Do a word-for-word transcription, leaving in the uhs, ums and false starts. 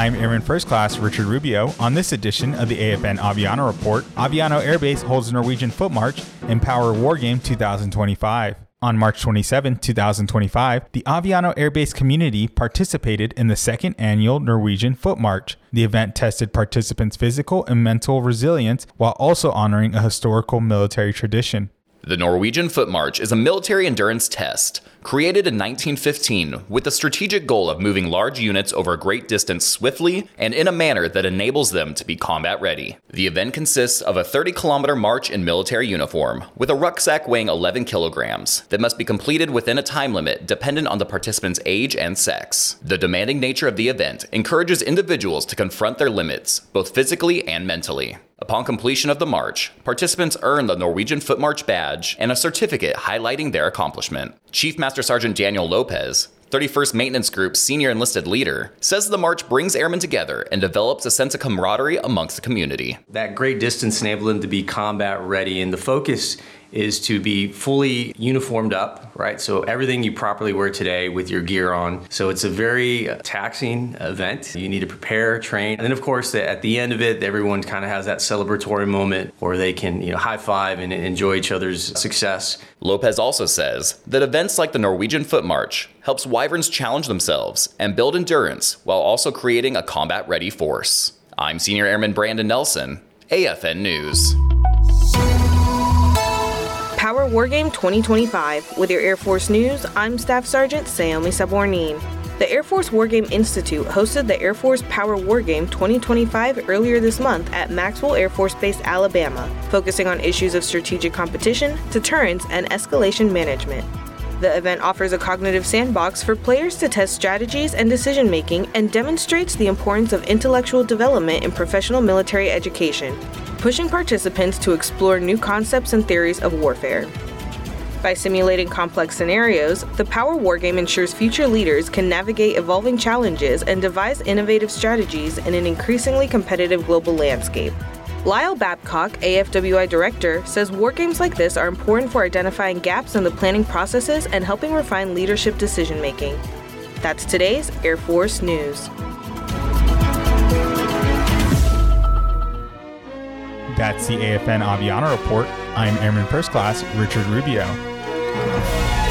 I'm Airman First Class Richard Rubio. On this edition of the A F N Aviano Report, Aviano Air Base holds the Norwegian Foot March in Power Wargame twenty twenty-five. On March twenty-seventh, twenty twenty-five, the Aviano Air Base community participated in the second annual Norwegian Foot March. The event tested participants' physical and mental resilience while also honoring a historical military tradition. The Norwegian Foot March is a military endurance test created in nineteen fifteen with the strategic goal of moving large units over a great distance swiftly and in a manner that enables them to be combat ready. The event consists of a thirty kilometer march in military uniform with a rucksack weighing eleven kilograms that must be completed within a time limit dependent on the participant's age and sex. The demanding nature of the event encourages individuals to confront their limits, both physically and mentally. Upon completion of the march, participants earn the Norwegian Foot March badge and a certificate highlighting their accomplishment. Chief Master Sergeant Daniel Lopez, thirty-first Maintenance Group's senior enlisted leader, says the march brings airmen together and develops a sense of camaraderie amongst the community. That great distance enabled them to be combat ready, and the focus is to be fully uniformed up, right? So everything you properly wear today with your gear on. So it's a very taxing event. You need to prepare, train, and then of course at the end of it, everyone kind of has that celebratory moment where they can, you know, high five and enjoy each other's success. Lopez also says that events like the Norwegian Foot March helps Wyverns challenge themselves and build endurance while also creating a combat-ready force. I'm Senior Airman Brandon Nelson, A F N News. Power Wargame twenty twenty-five. With your Air Force News, I'm Staff Sergeant Saomi Sabornin. The Air Force Wargame Institute hosted the Air Force Power Wargame twenty twenty-five earlier this month at Maxwell Air Force Base, Alabama, focusing on issues of strategic competition, deterrence, and escalation management. The event offers a cognitive sandbox for players to test strategies and decision-making and demonstrates the importance of intellectual development in professional military education, pushing participants to explore new concepts and theories of warfare. By simulating complex scenarios, the Power Wargame ensures future leaders can navigate evolving challenges and devise innovative strategies in an increasingly competitive global landscape. Lyle Babcock, A F W I Director, says wargames like this are important for identifying gaps in the planning processes and helping refine leadership decision-making. That's today's Air Force News. That's the A F N Aviano Report. I'm Airman First Class Richard Rubio.